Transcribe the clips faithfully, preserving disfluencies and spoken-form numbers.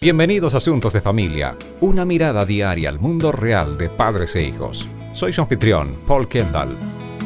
Bienvenidos a Asuntos de Familia, una mirada diaria al mundo real de padres e hijos. Soy su anfitrión, Paul Kendall.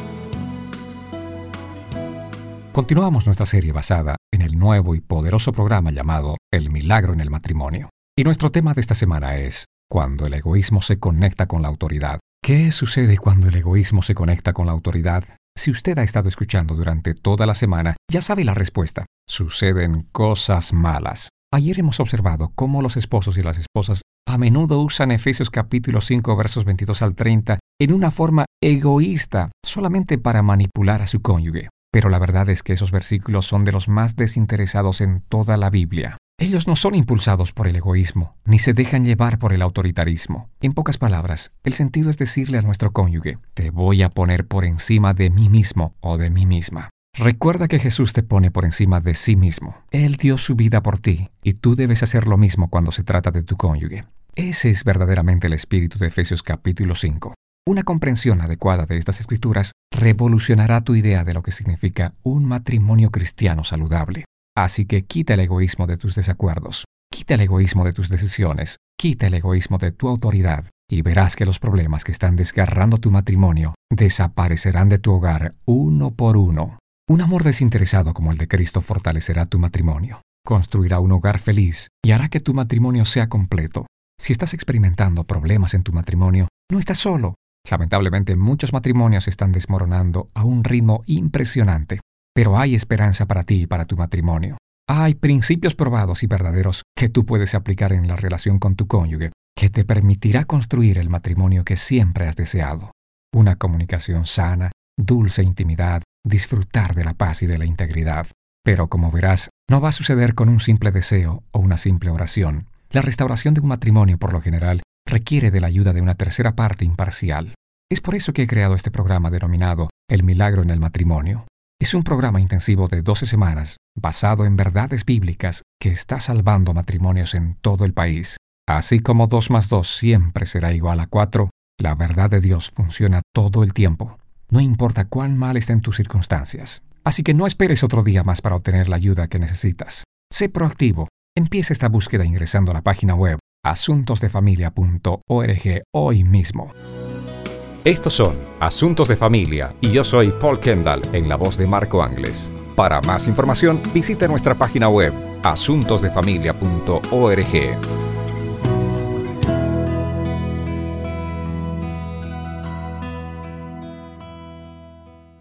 Continuamos nuestra serie basada en el nuevo y poderoso programa llamado El Milagro en el Matrimonio. Y nuestro tema de esta semana es cuando el egoísmo se conecta con la autoridad. ¿Qué sucede cuando el egoísmo se conecta con la autoridad? Si usted ha estado escuchando durante toda la semana, ya sabe la respuesta. Suceden cosas malas. Ayer hemos observado cómo los esposos y las esposas a menudo usan Efesios capítulo cinco versos veintidós al treinta en una forma egoísta solamente para manipular a su cónyuge. Pero la verdad es que esos versículos son de los más desinteresados en toda la Biblia. Ellos no son impulsados por el egoísmo, ni se dejan llevar por el autoritarismo. En pocas palabras, el sentido es decirle a nuestro cónyuge, te voy a poner por encima de mí mismo o de mí misma. Recuerda que Jesús te pone por encima de sí mismo. Él dio su vida por ti, y tú debes hacer lo mismo cuando se trata de tu cónyuge. Ese es verdaderamente el espíritu de Efesios capítulo cinco. Una comprensión adecuada de estas escrituras revolucionará tu idea de lo que significa un matrimonio cristiano saludable. Así que quita el egoísmo de tus desacuerdos, quita el egoísmo de tus decisiones, quita el egoísmo de tu autoridad, y verás que los problemas que están desgarrando tu matrimonio desaparecerán de tu hogar uno por uno. Un amor desinteresado como el de Cristo fortalecerá tu matrimonio, construirá un hogar feliz y hará que tu matrimonio sea completo. Si estás experimentando problemas en tu matrimonio, no estás solo. Lamentablemente, muchos matrimonios se están desmoronando a un ritmo impresionante, pero hay esperanza para ti y para tu matrimonio. Hay principios probados y verdaderos que tú puedes aplicar en la relación con tu cónyuge, que te permitirá construir el matrimonio que siempre has deseado. Una comunicación sana, dulce intimidad, disfrutar de la paz y de la integridad. Pero como verás, no va a suceder con un simple deseo o una simple oración. La restauración de un matrimonio, por lo general, requiere de la ayuda de una tercera parte imparcial. Es por eso que he creado este programa denominado El Milagro en el Matrimonio. Es un programa intensivo de doce semanas, basado en verdades bíblicas que está salvando matrimonios en todo el país. Así como dos más dos siempre será igual a cuatro, la verdad de Dios funciona todo el tiempo. No importa cuán mal estén tus circunstancias. Así que no esperes otro día más para obtener la ayuda que necesitas. Sé proactivo. Empieza esta búsqueda ingresando a la página web asuntos de familia punto org hoy mismo. Estos son Asuntos de Familia y yo soy Paul Kendall en la voz de Marco Ángeles. Para más información, visita nuestra página web asuntos de familia punto org.